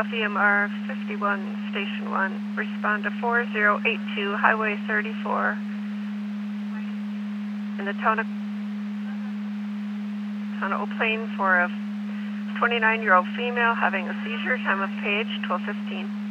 off EMR 51, Station 1. Respond to 4082 Highway 34 in the town of Eau Plaine for a 29-year-old female having a seizure. Time of page 12:15.